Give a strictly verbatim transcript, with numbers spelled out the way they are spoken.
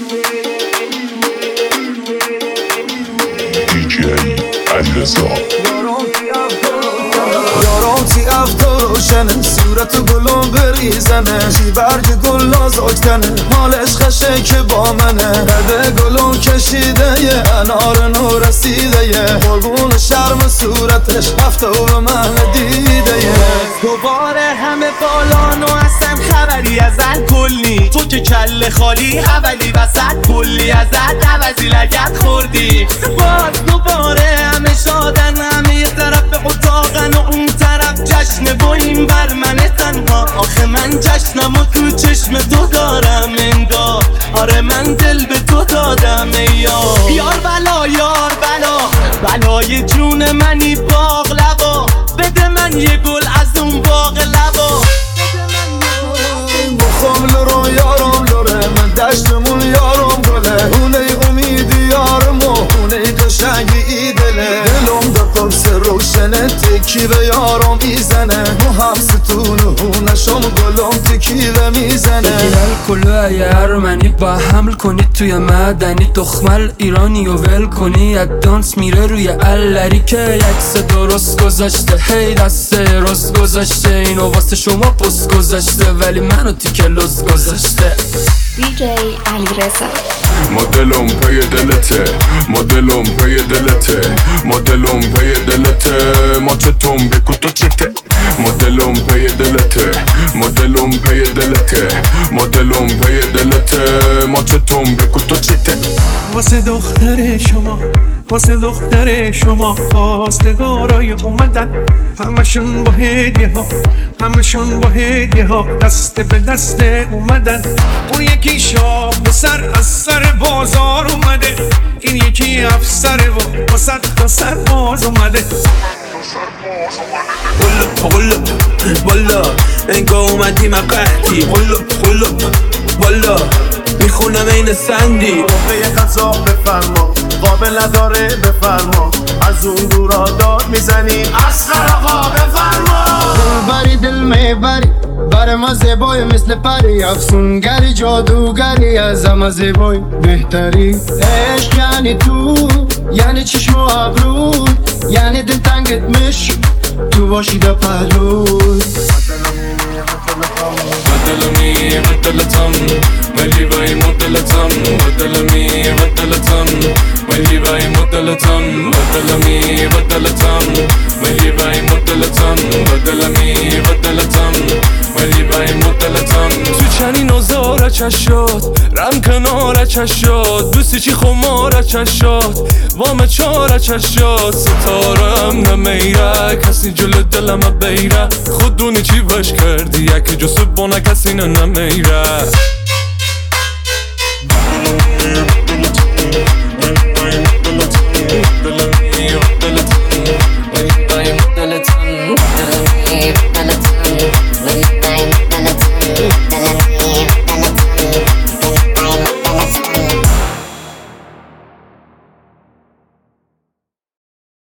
یارم تی افتا روشنه صورت گلم بریزنه جی برگ گل نازکتنه حالش خشه که با منه رده گلم کشیده یه انار نو رسیده یه قربون شرم صورتش هفته و به من دیده یه دوباره همه بالان و اصلا خبری ازت کلی تو که کل خالی اولی وسط کلی ازت عوضی لگت خوردی باز دوباره همه شادن همه یه طرف به اتاقن و اون طرف جشن با این بر من تنها آخه من جشنم و تو چشم تو دارم انگار آره من دل به تو دادم ای یار یار بلا یار بلا بلای جون منی باغ لبا بده من یه گل از اون باغ لبا مخام لرو یارم لره من دشتمون یارم گله اونه امیدی یارم و اونه قشنگی ای دله دلم در قرص روشنه تکی به یارم میزنه مو هم ستون و هونشم گلم تکی به میزنه بگیرل کلو ای ارمنی با حمل کنید توی مدنی دخمل ایرانی و ول کنی از دانس میره روی الری که یکس درست گذاشته هی دست راست گذاشته اینو واسه شما پست گذاشته ولی منو تیکه لز گذاشته دی جی علیرضا مدلم پی دلته مدلم پی دلته مدلم پی دلته ما چطوم بکو تو چته مدلم پی دلته مدلم پی دلته مدلم پی دلته ما چطوم بکو تو چته واسه دختر شما واسه دختر شما خواستگارای اومدن همشون با هدیه ها همشون با هدیه ها دست به دست اومدن اون یکی شاه و سر از سر بازار اومده این یکی افسر و واسه تا سر باز اومده قلب قلب والا انگاه اومدی مقهدی قلب قلب والا میخونم این سندی موقع غذا بفرما قابل نداره بفرما از اون دورا داد میزنی اصغر آقا بفرما بری دل میبری بر ما زیبای مثل پری افسونگری جادوگری از همه زیبای بهتری عشق یعنی تو یعنی چشم و ابرو یعنی دل تنگت میشه تو باشی در پهلوی مدلمی مدلتم ولی بای مدلتم مدلمی مدلتم ولی بای مدلتم مدلمی مدلتم ولی بای مدلتم مدلمی مدلتم ولی بای مدلتم تو چنین آزار چشات رم کنار چشات دوستی چی خمار چشات وام چار چشات ستارم نمیره کسی جلو دلم بیره خودونی چی وش کردی یکی جو سبونه کسی نمیره